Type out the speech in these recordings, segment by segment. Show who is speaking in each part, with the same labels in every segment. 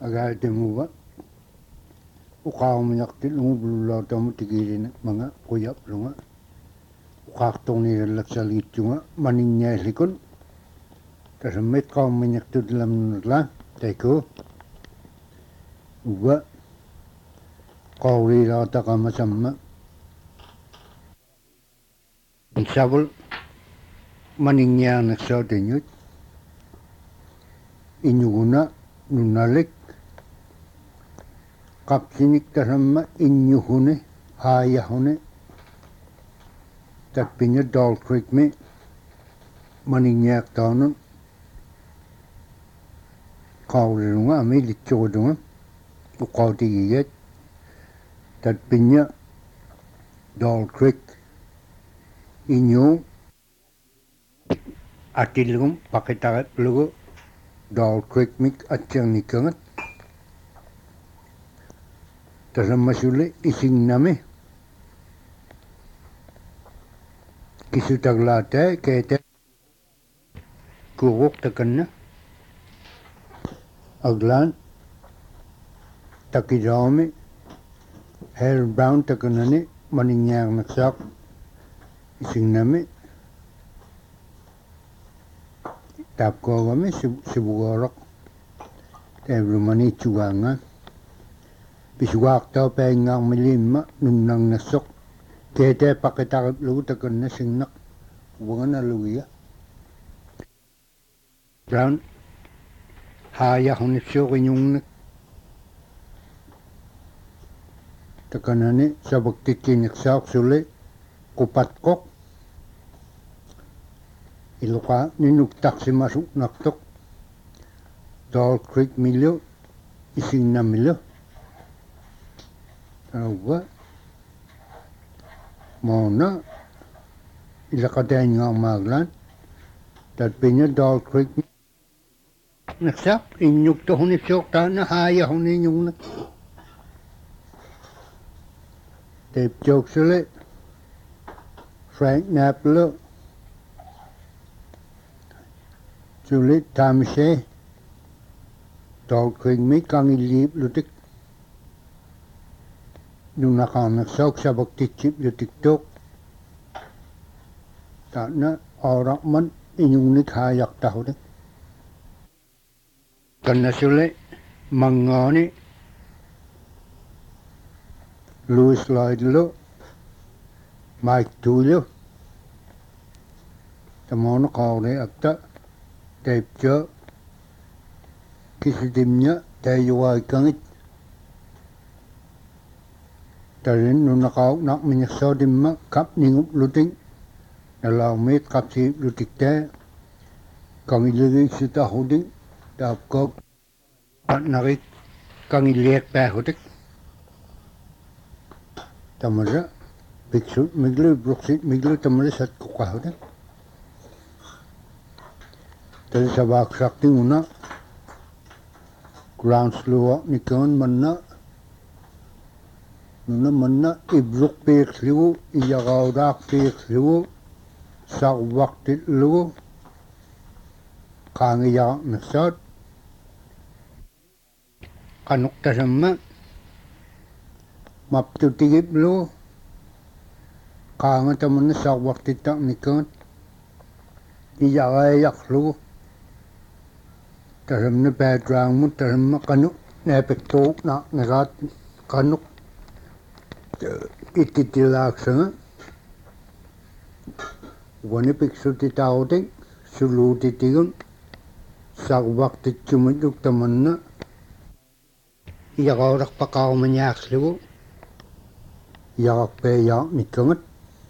Speaker 1: agaatemuva uqaarumiartilungu pululautamu tikiilina manga quyapplunga uqaartorniirallaksaligitsunga maninniallikun tasammit qaummiñartutilamnunatla taiku uva qauriilaataqamasamma savul maninniarnersautinyut inyuguna nunnalik qapsinik tasamma innyuhuni haayahuni tatpinya Doll Creek mi maninniartaanun qaurilunga ami litsurutunga uqautigigat tatpinya Doll Creek inyu atilgum pakitaqaplugu Doll Creek mik atsernikkangat tasammasuli isinnami kisutaglaata keete kuruq takanna aglaan takidaami Hale Brown takanani maninniarnersaaq isinnami taapkoogami sivugooraq taavlumani itsugaanga pisuaartao paingaarmilimma nunnarnersoq keetee paqitaqiplugu takanna sinnaq uvanganalugia Brown haayahunipsuuqiñungnak takanani savaktikkiinersaaqsuli qupatqoq iluqa ninuktaqsimasuqnartoq Doll Creek milu isinnamilu uva moona ilaqataingaarmaaglaan tatpinya Doll Creek nersaq innyuktohunipsuuqtaana haayahuniñungnak taipjouksuli Frank Naplu suli taamisee Doll Creek mi kangilliiplutik nunaqaarnersauk savaktiksiplutiktuuq taana auraqman iñungnik haayaqtahutik kannasuli mangaani Louis Lloydlu Mike Tuulu tamoonu qauri akta taipjo kisitimnya taayuaikangit tarin nunaqauqnaqmiñersootimma kapningupluting nalaumit qapsiiplutiktaa kangilligiiksutahuting taapkook narik kangilliakpaahutik tamara piksut miglu bruksit miglu tamara satkuqahutik tali savaaksaqtinguna groundsluwa nikon manna nuna manna ibrukpiiqslugu iyaqauraaqpiiqslugu sarvaqtitlugu qaangiyaqnersaat qanuqtasamma maptutigiplugu qaanga tamanna sarvaqtittaqnikkagat iyaqaayaqlugu tasamna backgroundmut tasamma qanuq naapektuuq naaqneraat qanuq ittitilaaksaga wani piksutitautik suluutitigun sarvaqtitsumitluk tamanna iyaqauraqpaqarumañaaqlugu iyaqarpeeyaaqnikkagat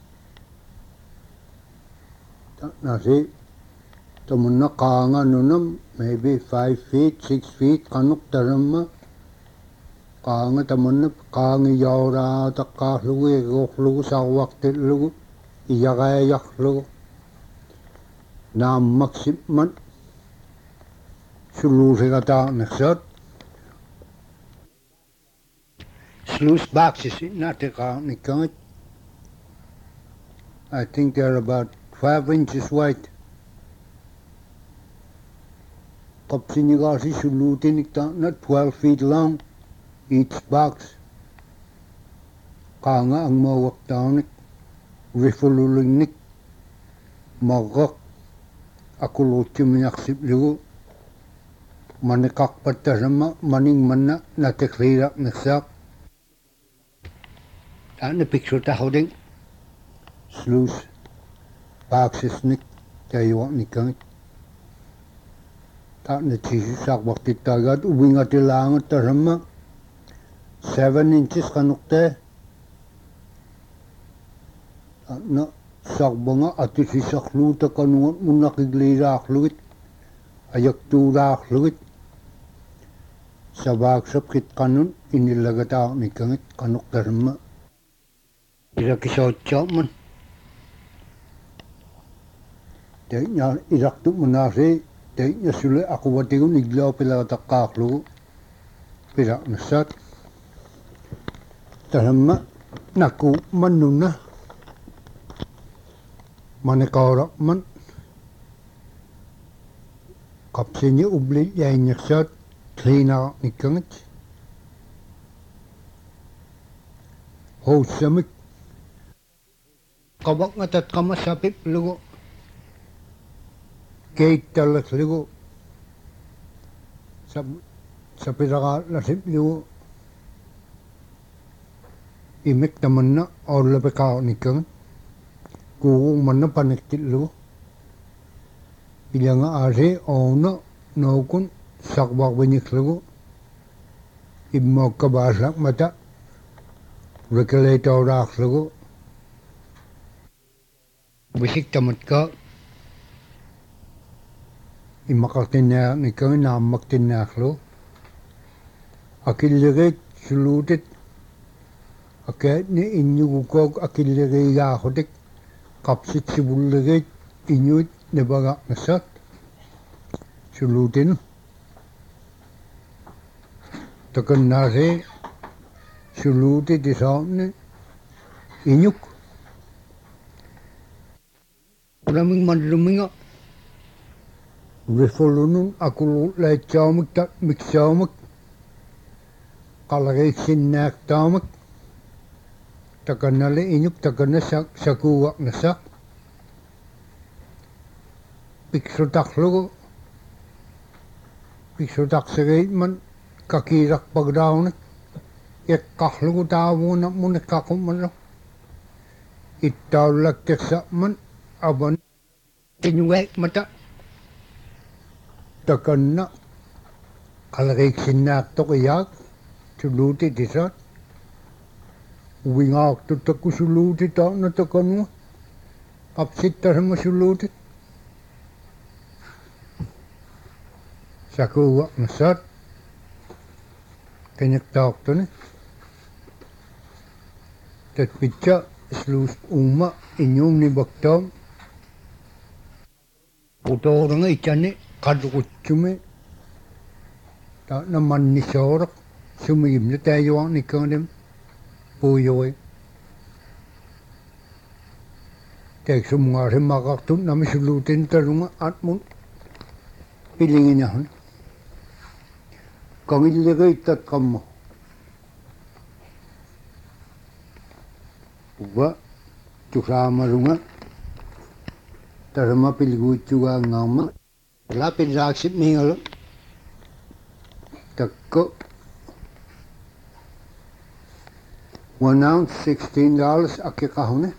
Speaker 1: nasi tamanna qaanga nunam maybe 5 feet 6 feet qanuq tasamma qaanga tamanna qaangiyauraataqqaarlugu iruuqlugu sarvaqtitlugu iyaqaayaqlugu naammaksipman suluusigataarnersaat sluice boxes naatiqaarnikkagat I think they're about 12 inches wide Kapsinigasi sulutin na 12 feet long each box. Kanga ang mawak taunik, rifululinik, magak, akulotsi minyaksip ligo, manikak patasama, maning mana natikrirak naksak. Tana picture tahoding, sluice, boxesnik, tayo nikangit. Tana chisisak wakti tagat, ubingatilangat tasama, 7 inches kanukte. Na sakbanga ati si sakluta kanungan mo nakiglirak luwit, ayak turak luwit. Sa bagsap kit kanun, inilagata ni kangit kanuk darma. Irak isotsa man. Dahil niya irak tu manasi, dahil niya suli ako wati ko niglaw pilagatakak luwit. Pirak nasat. Darma, naku manuna. Manikarak man. Kapsinya ubli yain yaksat, klina ni kangit. Ho samik. Kabak ngatat kamasapip lugo. Kate talas lugo. Sa piraka lasip lugo. Imik naman na, o labikaw ni kangit. Kung mana paniktit lo, ilang ari ona naukun sakbak binik lo, imog kabasak mata, regulator rak lo, bisik tamat ka, imakatina ni kami namak tinak lo, akilirit sulutit, akat ni inyugukog akilirit yakotik. Kapsit si bulagay inyuit na baga nasat sulutin takan nasi suluti di saamne inyuk ulaming manluminga rifolunun aku lai chamak tak miksamak kalagay sinnak tamak takan nali inyuk takan na sakuwak na sak. Piksutak lugo. Piksutak sagay man kakirak pagdawnit. Ikak lugo tawo na muna kakuman lo. Itawlak teksa man aban inyuwek mata. Takan na kalagay sinnak to kayak suluti disat. Uwingak to taku suluti ta na takanu. Kapsit ta sama suluti. Sakuwak nasat. Kanyak taak to ni. Tatpitsa slus uma inyong ni baktam. Puto nga ichani kadukutsume. Ta naman ni sorak. Sumigim na tayo ang nikandem. Puyoy. Tek sumunga rin makaktun na misulutin tarunga at mo pilingin niya. Kung ilagay tat kamo. Uba, tusama runga. Tarama piliguit juga ngama. Lapin raksip mingalo. Takko. 1 ounce, $16 akikahune.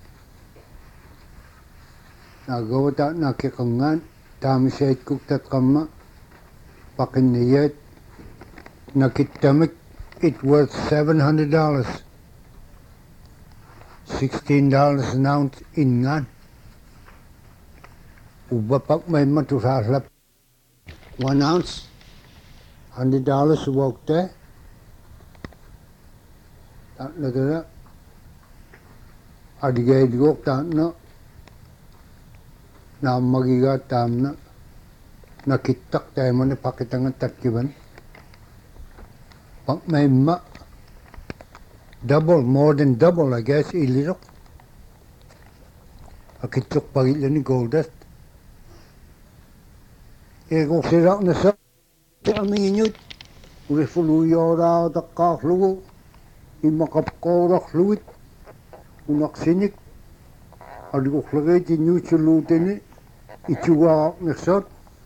Speaker 1: Nagawata nakikangan, tamisayit kuktat kama, pakiniyat, nakitamik, it worth $700. $16 an ounce ingan. Ubapak may matusaslap. 1 ounce, $100 wakte. Tak na adigay digok tak na magiga tam na nakitak tayo mo na pakitangan tatkiban. Pag may double, more than double I guess, ilirok. Akitok pagila ni gold dust. ego sira na sa aming inyut refuluyo takak lugo imakapkorak luit unak sinik adigok lagay inyut sulutini ichuwa nasat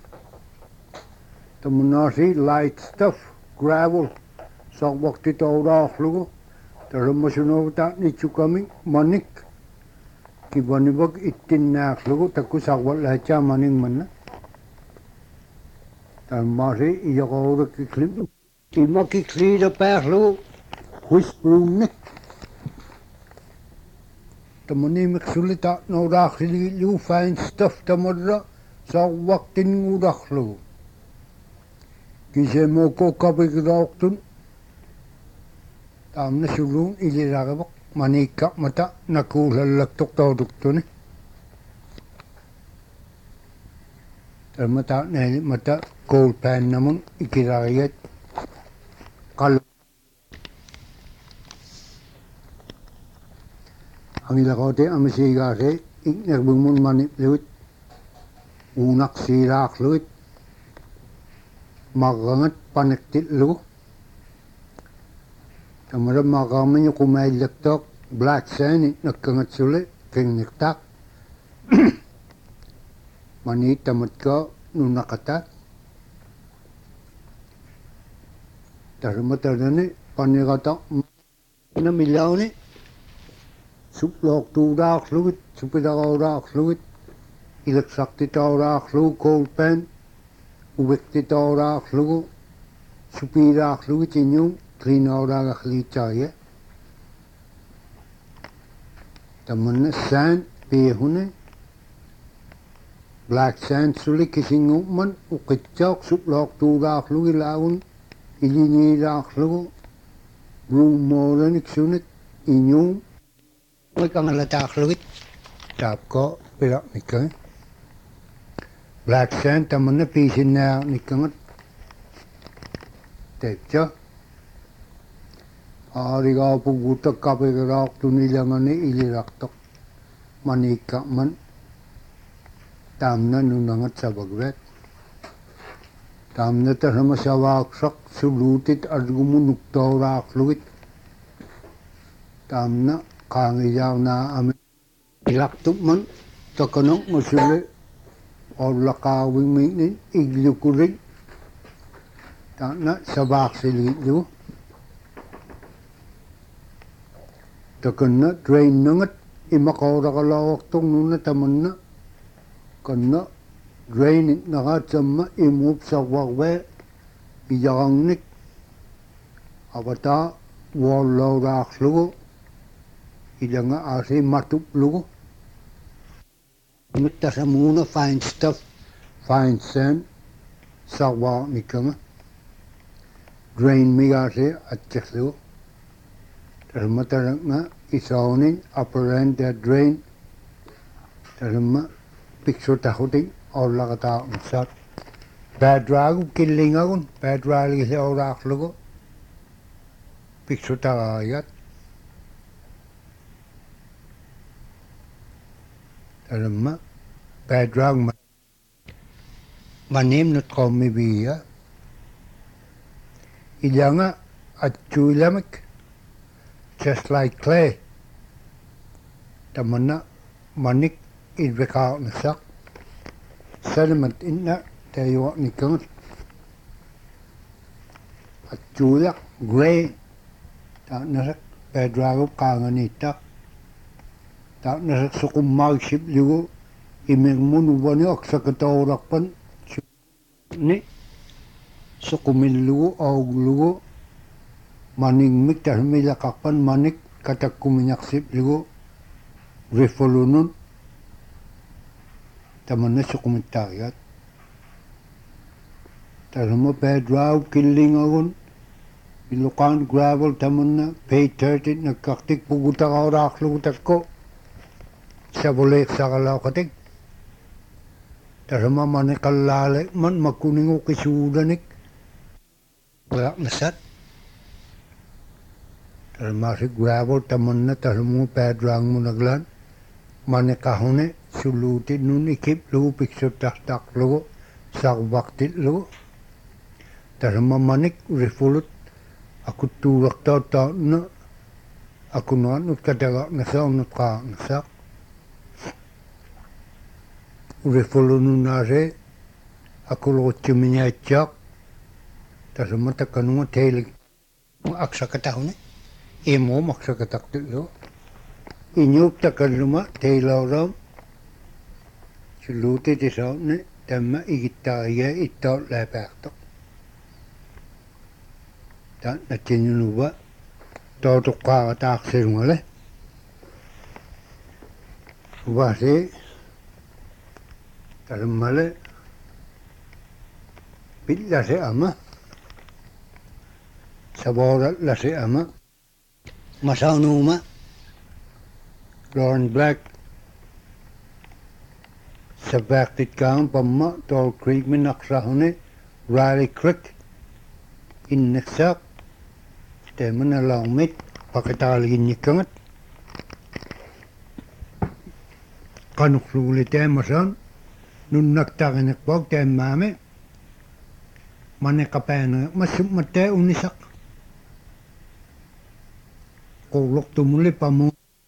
Speaker 1: tamunasi light stuff gravel sa wakti taurak lugo taramasunovta ni chukami manik kibanibag itinnak lugo taku sakwat lacha maning manna tamasi iyakawra kiklim imakiklida pahlu whispering tamani miksulita no dakhli lu fine stuff tamadra sa waktin ngudakhlu kise mo ko kapik raktun tamna sulung iliragabak manika mata nakulalak toktoduktuni tamata neli mata cold pan namun ikiragayat kal ang ilakote amasigase iknerbumun manip luit unak sirak luit magangat panektit lu tamara magaman yung kumailaktok black sand nagkangat suli king niktak mani tamat ka nung nakata taramatara panigata na milaw ni suplok tudak luit supidakarak luit ilaksak titarak lu cold pan uwek titarak lu supirak luit inyong trinarak lichaya taman sand pehune black sand suli kisinguman ukitchok suplok tudak lu ilaun ilinirak lu rumoranik sunit inyong may kangalatak luit tap ko pirak nikang black sand taman na pisin na nikangat tekcha ariga pugutak kapirak tunilangan ni iliraktok manika man tamna nunangat sa bagwet tamna tasama sa waksak sulutit at gumunuktorak luit tamna kangiyaw na amin ilaktok man takanok masuli o lakawing minin iglukurin tamna sa baksilit takanna drain nangat imakawra kalawak tong nuna taman na kanna drain it nakatsamma imup sa wakwe iyakangnik abata walaw rakslugo ilanga asi matup lugo Mutta sa muna fine stuff fine sand sa wak nikanga drain migasi at chaklugo Tarma tarang isaunin upper end that drain tarma picture tahuting or lakata sat bad drag killing agun bad drag is or aklugo picture tagayat tarma bad drag manim not call me be ilanga at chuilamek just like clay tamana manik idveka nasak sediment inna tayo nikang atulak gray ta nasak pedrago kanganita ta nasak sukumag ship ligo imengmun wani aksakatorak pan ni sukumillugo auglugo maning mik tahmila kakpan manik katak kuminyaksip ligo refolunun taman na sukumitayat tarama pedraw killing agun ilukan gravel taman na pay 30 nagkaktik pugutak aurak lugutat ko sa bolek sa kalaw katik tarama manikalale man makuningo kisudanik wala nasat Masih gravel taman na talmo pedrang mo naglan manikahone suluti nun ikip lugo picture tak lugo sarvaqtit lugu tasamamanik urifulut akuttuulertautauna akunuannut katagaqnasaarnut qaaqnasaaq urifulununaase akulurutsiminiatsaaq tasamatakanunga teilik aksakatahune imuum aksakataqtillu inyuuptakalluma teilauram silluutitisaarni tamma igittaariga ittaulaapaartoq nattinunuva tootuqqaarataarsilungale uvasi tasammale pillase ama savoorallase ama masaunuuma Lauren Black sabaaqtitkaan pamma Tall Creek minaqsahune Riley Creek innersaaq temanalaumit pakitaaliginnikkangat qanuqsuguli teemasaan nunnaktaarineqpuaq teemmaami maneqapaanaga massummattee unisaq qulluqtumuli pamu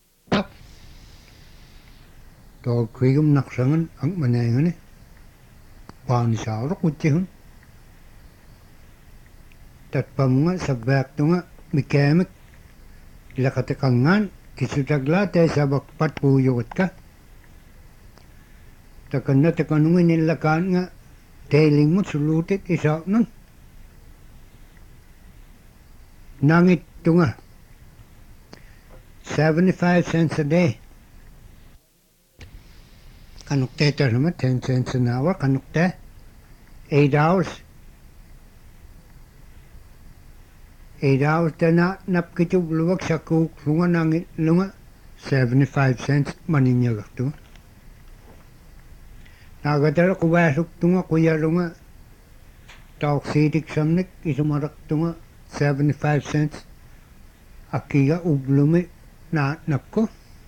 Speaker 1: Tall Creek'um naqsangan angmanaangani paanisaauruq utsihun tatpamunga sabbaaqtunga mikaamik ilaqatiqangaan kisutaglaa teesabaqpat puuyugatka takanunga nillakaanga teilingmut suluutit isaaqnun nangittunga 75 cents a day kanuktee tasama 10 cents an hour kanuktee 8 hours 8 hours tana napkitub luwak sakuk lunga nangit lunga 75 cents maninyagaktu nagatara kuwasuktunga kuyalunga tauksitik samnik isumaraktunga 75 cents akiga ublumi na napko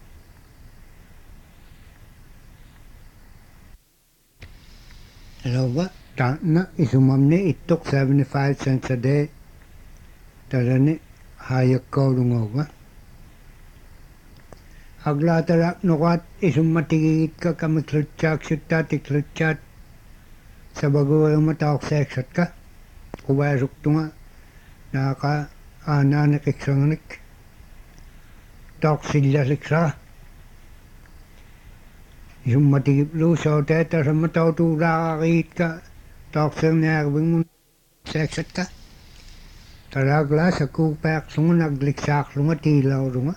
Speaker 1: Lawa taana isumamni ittok 75 cents a day tarani hayakkaulungoga aglaatara nuqaat isummatigigikka kamiklutsaaqsuttaa tiklutsaat sabaguuruma taoqseeqsatka kuvaasuktunga naaqa aanaaneqiksanganik taoqsillasiksaa isummatigiplu sootee tasamma tautuuraaqaqiitka taoqserniarvingun seeqsatka taraaglaa sakuupaaqlunga nagliksaaqlunga tiilaurunga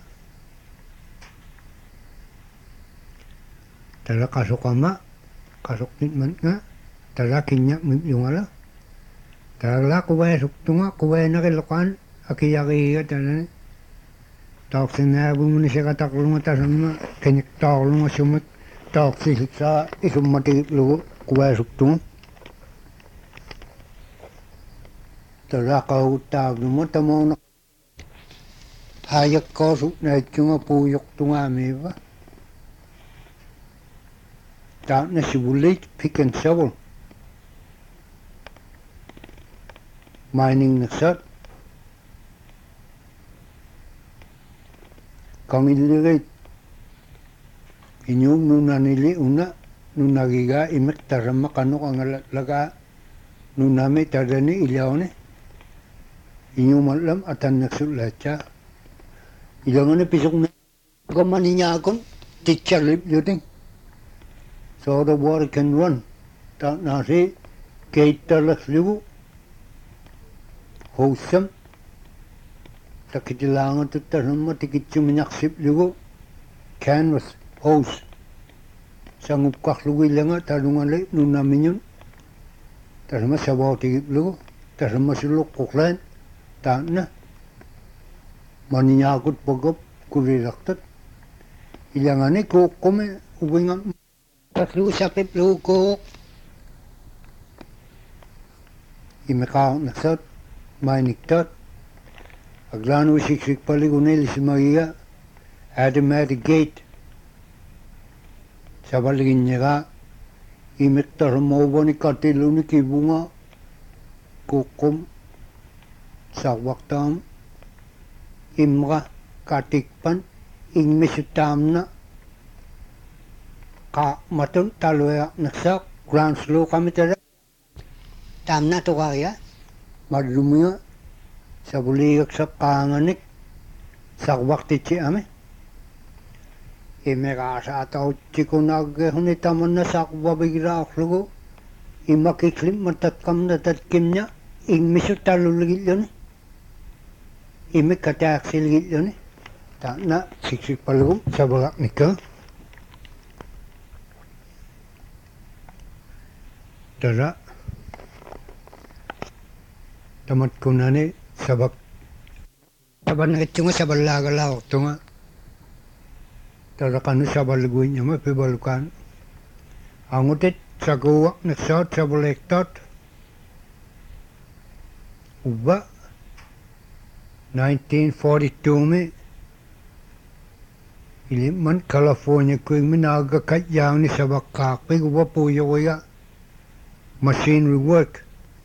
Speaker 1: tara qasuqama qasuqnitmantnga tara kinñaqmipyungala taraglaa quveesuktunga quveenaqiluqaan akiyaqiiga tarani taoqserniarvingun siqataqlunga tasamma kiñiqtaorlunga sumik taoqsisiksaa isummatigiplugu quveesuktunga taraqaguttaavnuma tamoona hayakkoosuqnaitsunga puuyuqtungaamiiva taana sivulit pick and shovel mining nersat kangillirit inyung nunanili una nunagiga imik taramma qanuqangalaga nunami tadani ilaone inyumallam atannaksullacha ilangane pisukna kamaninyakon tichalip yuting so the water can run ta nasi keitalakligu hosam takitilangan tutarama tikitsuminyaksip-ligu canvas hose sangupkaklugu ilanga tarungali nunaminyun tarama sabatigip-ligu tarama sulukkuklain taana maninyakut pagap kuriraqtat ilangani kukkumi ubingam taklugu sakip-ligu kuk imikaaq naksat mainiktat aglanu siksikpaligunilisimagiga automatic gate sabaliginñaga imektar mo ni katiluni kibunga kukum sawaktam imra katikpan ingmisutamna ka matun taloya naksak ground slow kami tada tamna to kaya madlumiya sa buligak sa panganik sa wakti ci ame imera sa ataw chiko naghunitaman na sa wabigira aklugo imakiklim matatkom na tatkim niya ingmisutalulugil yun imikataaksilgil yun ta na siksik palugom sa bagak nika tada tamat ko na ni sabak saban na itunga sabalagalaw tunga tada kanu sabaliguin niya mapibalukan angutit sa guwak nagsot sa balektot uba 1942 mi iliman California ko yung minagakatyang ni sa bakakpig uba puyo ko ya machinery work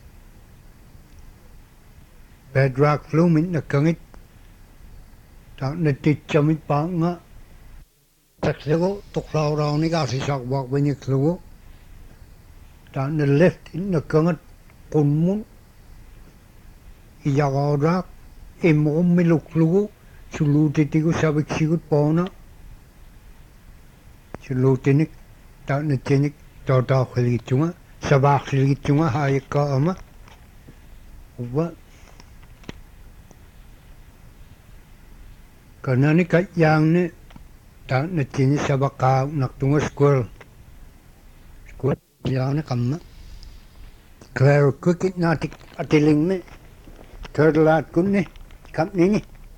Speaker 1: bedrock flumit na kangit tak natitsamit pa nga taksego tuklaw raw ni kasi sakwak banyak lugo tak na left na kangat kunmun iyakarak imong miluklugo sulutitigo sabik sigut pauna sulutinik tak na tinik tawtaw kiligit yunga sabak kiligit yunga hayik ka ama uba kanani katyang ni tak na tinik sabak ka naktunga squirrel yang ni kamma Claire cricket natik atiling ni turtle at kun ni kam ni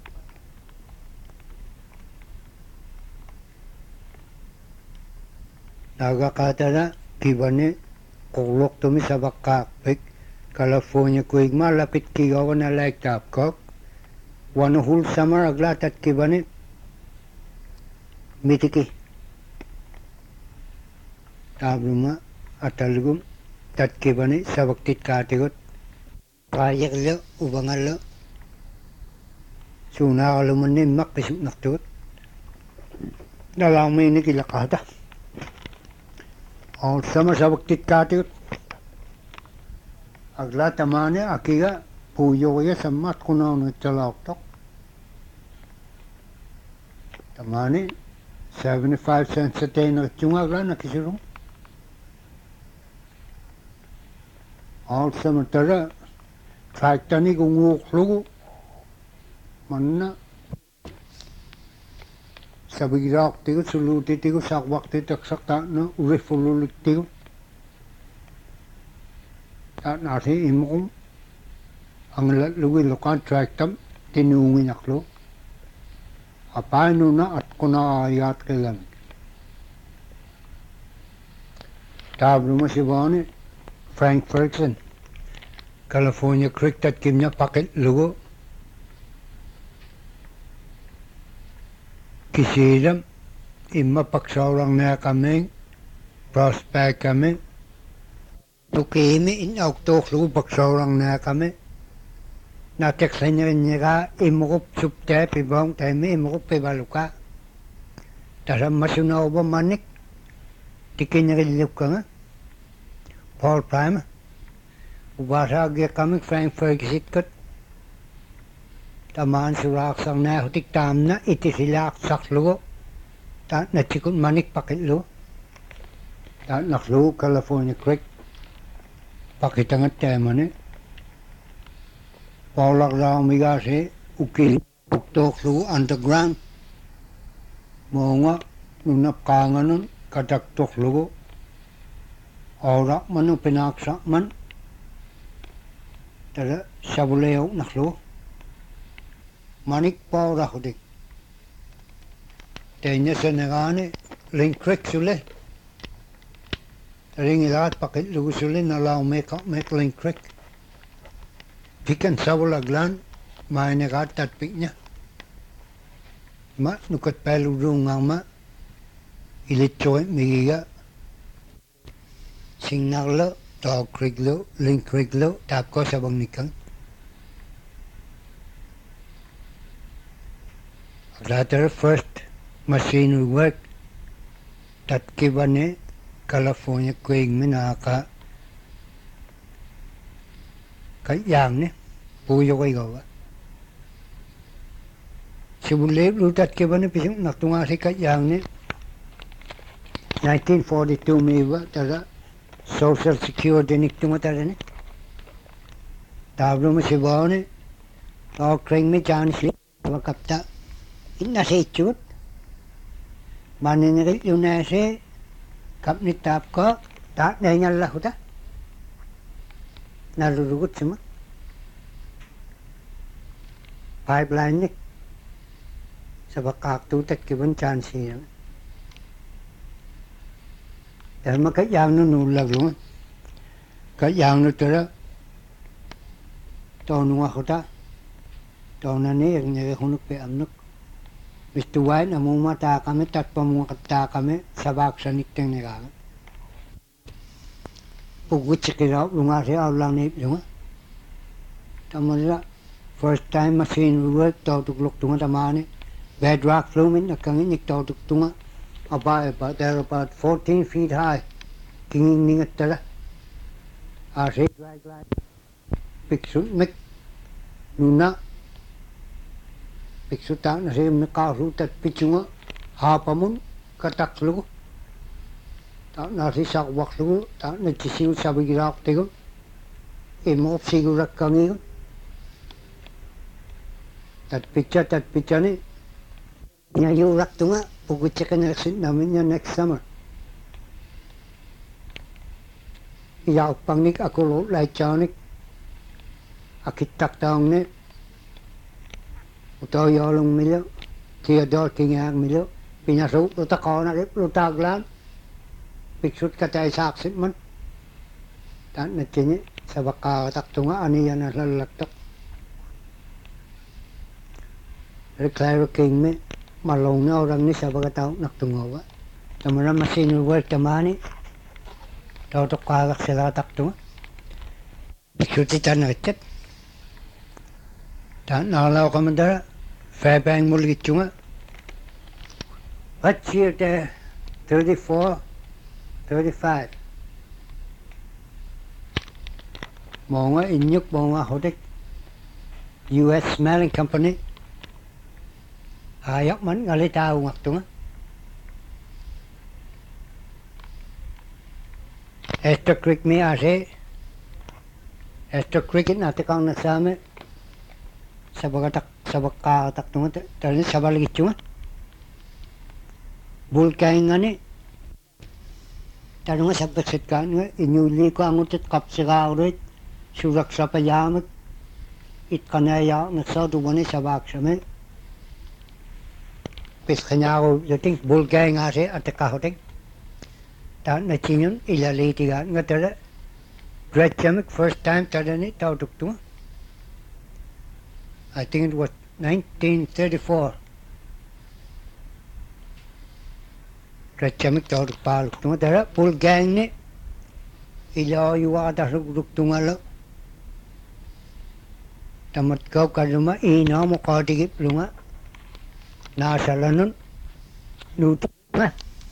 Speaker 1: nagakata na kibani kulok tumi sa bakakpik California kuig malapit kigaw na like tapkok one whole summer aglatat kibani mitiki tabluma atalgum tat kibani sa baktit katigot kayak le ubangal le suna kaluman ni mak pisuk naktot dalang may nikilakata all sama sa baktit katigot agla tamane akiga puyo ya samat kunaw na talaktok tamane 75 cents a day na chunga agla nakisirong all sama tara tractor ni kung lugo manna sabirak tigo suluti tigo sakwak tigo sakta na urifululik tigo at nasi imong ang lugi lokan tractor tinungin aklo apano na at kuna ayat kailan tablo mo si Bonnie Frank Ferguson California Creek tat kimnya paket lugo kisilam imma paksawrang na kami prospect kami tukimi in oktok lugo paksawrang na kami nateksan niya ka imukup supte pibang temi imukup pibaluka tasam masunaw ba manik tikin niya kilip ka nga Paul Prime ubasa agya kami Frank Ferguson kat tamaan surak sang na hutik tam na iti silak saklugo ta natsikun manik pakitlo ta naklugo California Creek pakitangat tema ni Paulak raw migasi ukil uktok lugo underground mo nga nunap kanga nun kataktok lugo orak man o pinaksak man tada sabulew naklo manik pa orak dik tenya sa nagani Link Creek sule ring ilat pakit lugo sule nalaw make Link Creek pikan sabulaglan may nagat tatpik niya ma nukat peludungang ma ilitsoy migiga Signal to Kriglo, Link Kriglo, Tako Sabang Nikang. Later, first machine will work. That Kibane, California, Queen Minaka. Yang ni, puyo kay gawa. Simulate lutat Kibane, pisang natunga si Yang ni. 1942 maybe, tara. Social Security niktunga tara ni. Tablo mo si Bone, o kring mi chance wakapta. Inna sa ichut. Maninigit yung nasa kap ni tap ko, ta nahingal lang ko ta. Narurugot siya. Pipeline ni. Sa bakak tutat kiban chance niya. Dahil makayang nunulag lang. Kayang nutara. Tonong ako ta. Tonan ni, yung nagahunok pe amnok. Mr. White, among mata kami, tatpa mga kata kami, sabak sa nikteng ni kami. Pugut sa kiraw, lunga siya, lang na ipilunga. Tama nila, first time machine work, tautuklok tunga tamani. Bedrock flumin, nagkanginik tautuk tunga. They're about 14 feet high. Kinging ningat tala. Say dry glide. Piksut mek. Nuna. Piksut tak na siya nakarutat pitsunga. Hapamun. Kataklugo. Tak na siya sakwaklugo. Tak na sisiw sabi girak tigo. Imop sigurak kangigo. Tat pitsa ni. Nyayurak tunga. Pugut siya ka nalasin namin niya next summer. Iyaw pangnik ako lai chanik. Akitak taong ni. Utaw yolong milo. Theodore King milo. Pinasok lutakao na rip lutaglan. Piksut ka tayo saksit man. Tan na tini. Sa baka taktunga aniya na lalaktak. Reclaro King me. Malong na orang ni sa pagkatao naktungawa. Tamara masinul work tamani. Tautok kagak sila taktunga. Ikuti tanagchat. Tan nalaw ka mandara. Fairbank muligit chunga. What year there? 34, 35. Mga inyuk mga hodik. US Smelling Company. Ayok man ngali tao ngakto nga. Esther Creek mi ase. Esther Creek natikang nasame. Sabakatak tunga. Tali sabaligit chunga. Bulkay nga ni. Talo nga sabasit ka nga. Inyuli ko ang utit kapsikaw surak sa payamag. Itkanaya nagsautuwa ni sabak sa may. Pis kanya ako dating bulgay nga siya at kahoting. Taan na chinyon ilalitigan nga tala. Great Chemic first time tala ni tautuk tunga. I think it was 1934. Great Chemic tautuk paluk tunga tala. Bulgay ni ilaw yuwata rugduk tunga lo. Tamat kau kaduma ina mo kautigip lunga. Nasa lanun, luto nga.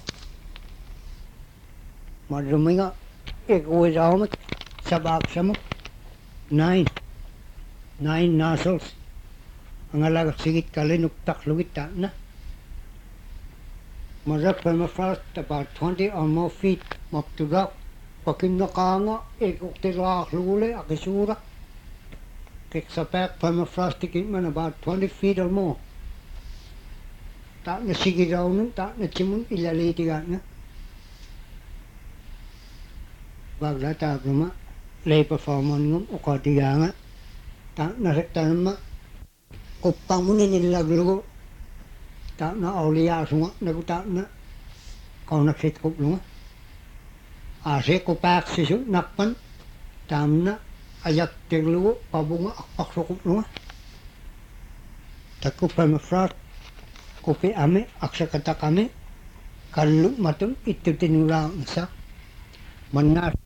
Speaker 1: Madumi nga, ikuwi sa amat, sabak sa mo. 9 nozzles. Ang alagak sigit kalinuktak lugit ta na. Marap permafrost about 20 or more feet maptudak. Pakin na ka nga, ikuktilak luli, akisura. Kiksapak permafrost tikit man about 20 feet or more. Tak na sige raw nun, tak na simun ilalitigan nga. Bagla tak naman, lay performance ngum, ukatiga nga. Tak na rekta naman, kupang mo nilaglugo. Tak na auliyaso nga, nagutak na. Kau naksit kuplo nga. Ase kupak sisu, nakpan. Tam na, ayak tiglugo, pabunga, akpakso kuplo nga. Takko permafrost. Kopi ame, aksa kata kami, kalau matun itu tinurang sa. Manas